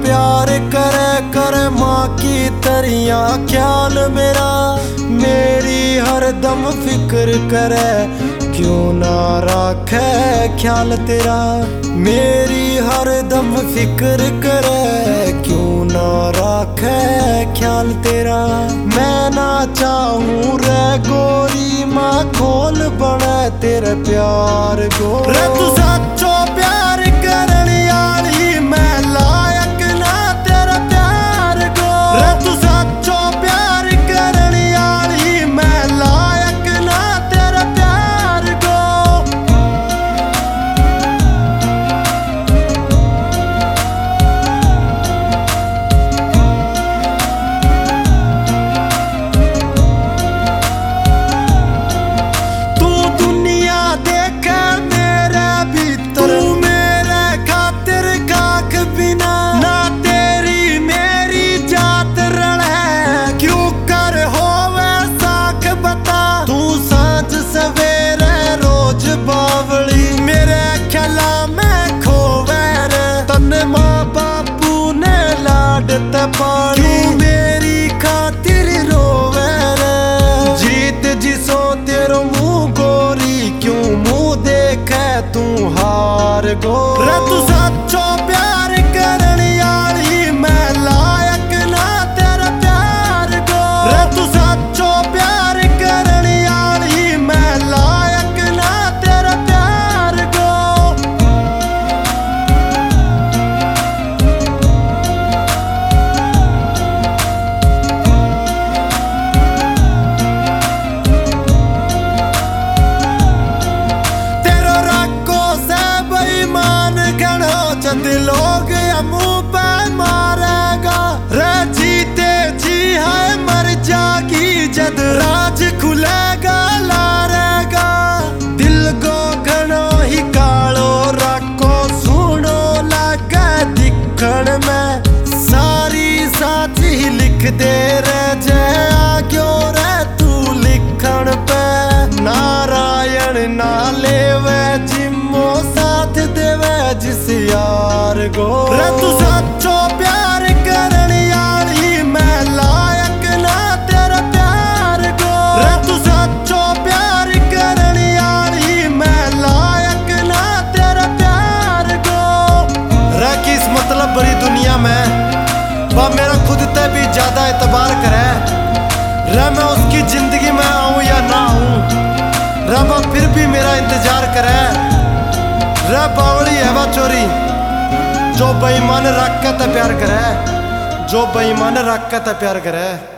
प्यार करे कर माँ की तरिया ख्याल मेरा, मेरी हरदम फिक्र करे क्यों ना राखे ख्याल तेरा। मेरी हरदम फिक्र करे क्यों ना राखे ख्याल तेरा। मैं ना चाहूं रे गोरी माँ खोल बने तेरे प्यार गो। रे तू सच्चो प्यार करने वाली मैं लायक ना तेरा प्यार गो। रे तू सच्चो प्यार करने वाली मैं लायक ना तेरा प्यार गो। तू दुनिया देखे मेरे भीतर, तू मेरे खातिर काख बिना ना तेरी मेरी जात रड़े क्यों कर होवे साख बता। तू सांझ सवेरे रोज बावली मेरे ख्याला में खोवे रे। तन्ने माँ बापू ने लाड ते पाली क्यों मेरी खातिर रोवे रे। जीत जिसो तेरो मुंह गोरी क्यों मुंह देखे तू हार गो। रे तू सच्चो प्यार करने वाली मैं लायक ना तेरा प्यार गो। रे तू सच्चो प्यार करने वाली मैं लायक ना तेरा प्यार गो। तेरो रखो से बेईमान गणो जद लोग मुंह पे मारेगा। रे जीते जी है मर जागी जद राज खुलेगा लारेगा। दिल को घणो ही कालो रखो सुनो लागे दिखण में। सारी साची लिख दे रे जे आग्यो रे तू लिखण पे। नारायण ना लेवे जिम्मो साथ देवे जिस यार गो। रे तू सच्चो प्यार करने वाली मैं लायक ना तेरा प्यार गो। रे तू सच्चो प्यार करने वाली मैं लायक ना तेरा प्यार गो। रे किस मतलब बड़ी दुनिया में वह मेरा खुद ते भी ज्यादा एतबार करे। रे मैं उसकी जिंदगी में आऊं या ना आऊं, रब फिर भी मेरा इंतजार करे। रे बावली है वह चोरी जो बेईमान रख के ते प्यार करे, जो बेईमान रख के ते प्यार करे।